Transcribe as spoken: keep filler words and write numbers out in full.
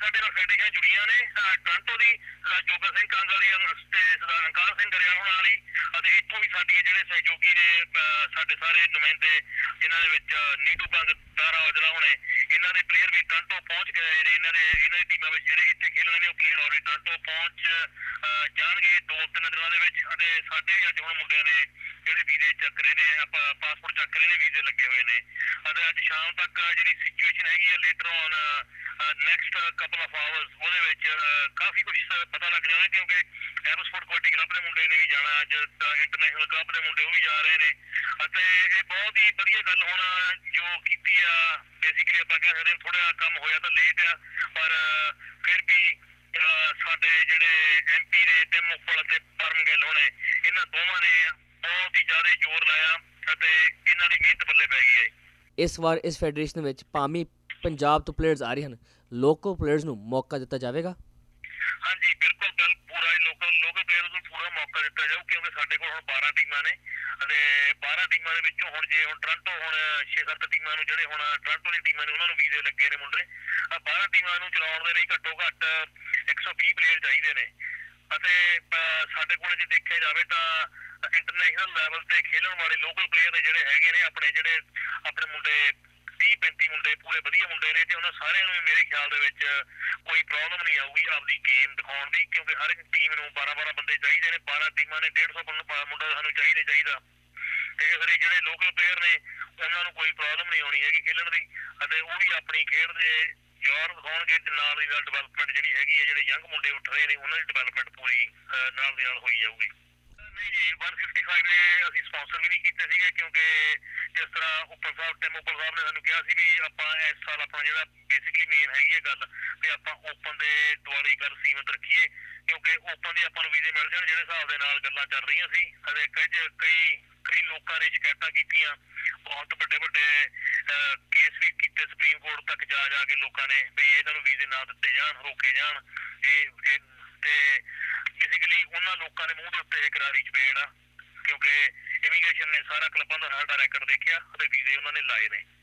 ਸਾਡੇ ਨਾਲ ਫੈਡਰੇਸ਼ਨ ਜੁੜੀਆਂ ਨੇ ਟੋਰਾਂਟੋ ਦੀ ਸਰਦਾਰ ਜੋਗਾ ਸਿੰਘ ਕੰਗ ਵਾਲੀ ਤੇ ਸਰਦਾਰ ਅੰਕਾਰ ਸਿੰਘ ਗਰੇਵਾਲ ਹੋਣਾ ਵਾਲੀ ਅਤੇ ਇੱਥੋਂ ਵੀ ਸਾਡੀ ਜਿਹੜੇ ਸਹਿਯੋਗੀ ਨੇ ਸਾਡੇ ਸਾਰੇ ਨੁਮਾਇੰਦੇ ਜਿਨ੍ਹਾਂ ਦੇ ਵਿੱਚ ਨੀਟੂ ਕੰਗ ਤਾਰਾ ਔਜਲਾ ਹੋਣੇ ਇਹਨਾਂ ਦੇ ਪਲੇਅਰ ਵੀ ਟੋਰਾਂਟੋ ਪਹੁੰਚ ਗਏ ਨੇ। ਇਹਨਾਂ ਦੇ ਇਹਨਾਂ ਦੀ ਟੀਮਾਂ ਵਿੱਚ ਜਿਹੜੇ ਇੱਥੇ ਖੇਡਣ ਨੇ ਉਹ ਪਲੇਅਰ ਆਲਰੇਡੀ ਟੋਰਾਂਟੋ ਪਹੁੰਚ ਜਾਣਗੇ ਦੋ ਤਿੰਨ ਦਿਨਾਂ ਦੇ ਵਿੱਚ। ਅਤੇ ਸਾਡੇ ਵੀ ਅੱਜ ਹੁਣ ਮੁੰਡਿਆਂ ਨੇ ਜਿਹੜੇ ਵੀਜ਼ੇ ਚੱਕ ਰਹੇ ਨੇ ਆਪਾਂ ਪਾਸਪੋਰਟ ਚੱਕ ਰਹੇ ਨੇ ਵੀਜ਼ੇ ਲੱਗੇ ਹੋਏ ਨੇ ਅਤੇ ਅੱਜ ਸ਼ਾਮ ਤੱਕ ਜਿਹੜੀ ਸਿਚੁਏਸ਼ਨ ਹੈਗੀ ਆ later on next couple of hours ਉਹਦੇ ਵਿੱਚ ਕਾਫੀ ਕੁਝ ਪਤਾ ਲੱਗ ਜਾਣਾ ਕਿਉਂਕਿ ਐਰੋਸਪੋਰਟ ਕਬੱਡੀ ਕਲੱਬ ਦੇ ਮੁੰਡੇ ਨੇ ਵੀ ਜਾਣਾ ਅੱਜ ਇੰਟਰਨੈਸ਼ਨਲ ਕਲੱਬ ਦੇ ਮੁੰਡੇ ਉਹ ਵੀ ਜਾ ਰਹੇ ਨੇ ਅਤੇ ਇਹ ਬਹੁਤ ਹੀ ਵਧੀਆ ਗੱਲ ਹੁਣ ਜੋ ਕੀਤੀ ਆ ਬੇਸਿਕਲੀ ਆਪਾਂ ਕਹਿ ਸਕਦੇ ਥੋੜਾ ਕੰਮ ਹੋਇਆ ਤਾਂ ਲੇਟ ਆ ਪਰ ਫਿਰ ਵੀ ਸਾਡੇ ਜਿਹੜੇ ਐਮ ਪੀ ਨੇ ਟਿਮ ਉੱਪਲ ਅਤੇ ਪਰਮ ਗਿੱਲ ਹੋਣੇ ਇਹਨਾਂ ਦੋਵਾਂ ਨੇ ਬਹੁਤ ਹੀ ਜ਼ਿਆਦਾ ਜ਼ੋਰ ਲਾਇਆ ਅਤੇ ਇਹਨਾਂ ਦੀ ਮਿਹਨਤ ਪੱਲੇ ਪੈ ਗਈ ਹੈ। ਇਸ ਵਾਰ ਇਸ ਫੈਡਰੇਸ਼ਨ ਵਿੱਚ ਭਾਵੇਂ ਪੰਜਾਬ ਤੋਂ ਪਲੇਅਰਸ ਆ ਰਹੇ ਹਨ ਲੋਕਲ ਪਲੇਅਰਸ ਨੂੰ ਮੌਕਾ ਦਿੱਤਾ ਜਾਵੇਗਾ। ਹਾਂਜੀ ਬਿਲਕੁਲ ਗੱਲ ਪੂਰਾ ਲੋਕਲ ਲੋਕਲ ਪਲੇਅਰਸ ਨੂੰ ਪੂਰਾ ਮੌਕਾ ਦਿੱਤਾ ਜਾਊ ਕਿਉਂਕਿ ਸਾਡੇ ਕੋਲ ਹੁਣ ਬਾਰਾਂ ਟੀਮਾਂ ਨੇ ਅਤੇ ਬਾਰਾਂ ਟੀਮਾਂ ਦੇ ਵਿੱਚੋਂ ਹੁਣ ਜੇ ਹੁਣ ਟੋਰਾਂਟੋ ਹੁਣ ਛੇ ਸੱਤ ਟੀਮਾਂ ਨੂੰ ਜਿਹੜੇ ਹੁਣ ਟੋਰਾਂਟੋ ਦੀਆਂ ਟੀਮਾਂ ਨੇ ਉਹਨਾਂ ਨੂੰ ਵੀਜ਼ੇ ਲੱਗੇ ਨੇ ਮੁੰਡੇ ਬਾਰਾਂ ਟੀਮਾਂ ਨੂੰ ਚਲਾਉਣ ਦੇ ਲਈ ਘੱਟੋ ਘੱਟ ਇੱਕ ਸੌ ਵੀਹ ਪਲੇਅਰ ਚਾਹੀਦੇ ਨੇ ਅਤੇ ਸਾਡੇ ਕੋਲ ਜੇ ਦੇਖਿਆ ਜਾਵੇ ਤਾਂ ਇੰਟਰਨੈਸ਼ਨਲ ਲੈਵਲ ਤੇ ਖੇਡਣ ਵਾਲੇ ਲੋਕਲ ਪਲੇਅਰ ਜਿਹੜੇ ਹੈਗੇ ਨੇ ਆਪਣੇ ਜਿਹੜੇ ਆਪਣੇ ਮੁੰਡੇ ਤੀਹ ਪੈਂਤੀ ਮੁੰਡੇ ਪੂਰੇ ਵਧੀਆ ਮੁੰਡੇ ਨੇ ਤੇ ਉਹਨਾਂ ਸਾਰਿਆਂ ਨੂੰ ਮੇਰੇ ਖਿਆਲ ਦੇ ਵਿੱਚ ਕੋਈ ਪ੍ਰੋਬਲਮ ਨਹੀਂ ਆਊਗੀ ਆਪਦੀ ਗੇਮ ਦਿਖਾਉਣ ਦੀ ਕਿਉਂਕਿ ਹਰ ਇੱਕ ਟੀਮ ਨੂੰ ਬਾਰਾਂ ਬਾਰਾਂ ਬੰਦੇ ਚਾਹੀਦੇ ਨੇ ਬਾਰਾਂ ਟੀਮਾਂ ਨੇ ਡੇਢ ਸੌ ਮੁੰਡਾ ਸਾਨੂੰ ਚਾਹੀਦਾ ਚਾਹੀਦਾ ਤੇ ਫਿਰ ਜਿਹੜੇ ਲੋਕਲ ਪਲੇਅਰ ਨੇ ਉਹਨਾਂ ਨੂੰ ਕੋਈ ਪ੍ਰੋਬਲਮ ਨਹੀਂ ਆਉਣੀ ਹੈਗੀ ਖੇਡਣ ਦੀ ਅਤੇ ਉਹ ਵੀ ਆਪਣੀ ਖੇਡ ਦੇ ਜ਼ੋਰ ਦਿਖਾਉਣਗੇ ਤੇ ਨਾਲ ਦੀ ਨਾਲ ਡਿਵੈਲਪਮੈਂਟ ਜਿਹੜੀ ਹੈਗੀ ਹੈ ਜਿਹੜੇ ਯੰਗ ਮੁੰਡੇ ਉੱਠ ਰਹੇ ਨੇ ਉਹਨਾਂ ਦੀ ਡਿਵੈਲਪਮੈਂਟ ਪੂਰੀ ਨਾਲ ਦੀ ਨਾਲ ਹੋਈ ਜਾਊਗੀ। ਨਹੀਂ ਜੀ ਇੱਕ ਸੌ ਪਚਾਸ ਨੇ ਅਸੀਂ ਸਪਾਂਸਰ ਵੀ ਨਹੀਂ ਕੀਤੇ ਸੀਗੇ ਕਿਉਂਕਿ ਜਿਸ ਤਰ੍ਹਾਂ ਉੱਪਰ ਸਾਹਿਬ ਟਿਮ ਉੱਪਰ ਸਾਹਿਬ ਨੇ ਸਾਨੂੰ ਕਿਹਾ ਸੀ ਵੀ ਆਪਾਂ ਇਸ ਸਾਲ ਆਪਣਾ ਜਿਹੜਾ ਬੇਸਿਕਲੀ ਮੇਨ ਹੈਗੀ ਹੈ ਗੱਲ ਵੀ ਆਪਾਂ ਓਪਨ ਦੇ ਦੁਆਲੇ ਗੱਲ ਸੀਮਤ ਰੱਖੀਏ ਕਿਉਂਕਿ ਓਪਨ ਦੇ ਆਪਾਂ ਨੂੰ ਵੀਜ਼ੇ ਮਿਲ ਜਾਣ ਜਿਹੜੇ ਹਿਸਾਬ ਦੇ ਨਾਲ ਗੱਲਾਂ ਚੱਲ ਰਹੀਆਂ ਸੀ ਅਤੇ ਕਈ ਕਈ ਕਈ ਲੋਕਾਂ ਨੇ ਸ਼ਿਕਾਇਤਾਂ ਕੀਤੀਆਂ ਬਹੁਤ ਵੱਡੇ ਵੱਡੇ ਕੇਸ ਵੀ ਕੀਤੇ ਸੁਪਰੀਮ ਕੋਰਟ ਤੱਕ ਜਾ ਜਾ ਕੇ ਲੋਕਾਂ ਨੇ ਵੀ ਇਹਨਾਂ ਨੂੰ ਵੀਜ਼ੇ ਨਾ ਦਿੱਤੇ ਜਾਣ ਰੋਕੇ ਜਾਣ ਇਹ ਤੇ ਬੇਸਿਕਲੀ ਉਹਨਾਂ ਲੋਕਾਂ ਦੇ ਮੂੰਹ ਦੇ ਉੱਤੇ ਇਹ ਕਰਾਰੀ ਚਪੇੜ ਆ ਕਿਉਂਕਿ ਇਮੀਗ੍ਰੇਸ਼ਨ ਨੇ ਸਾਰਾ ਕਲੱਬਾਂ ਦਾ ਸਾਡਾ ਰੈਕਡ ਦੇਖਿਆ ਅਤੇ ਵੀਜ਼ੇ ਉਹਨਾਂ ਨੇ ਲਾਏ ਨੇ।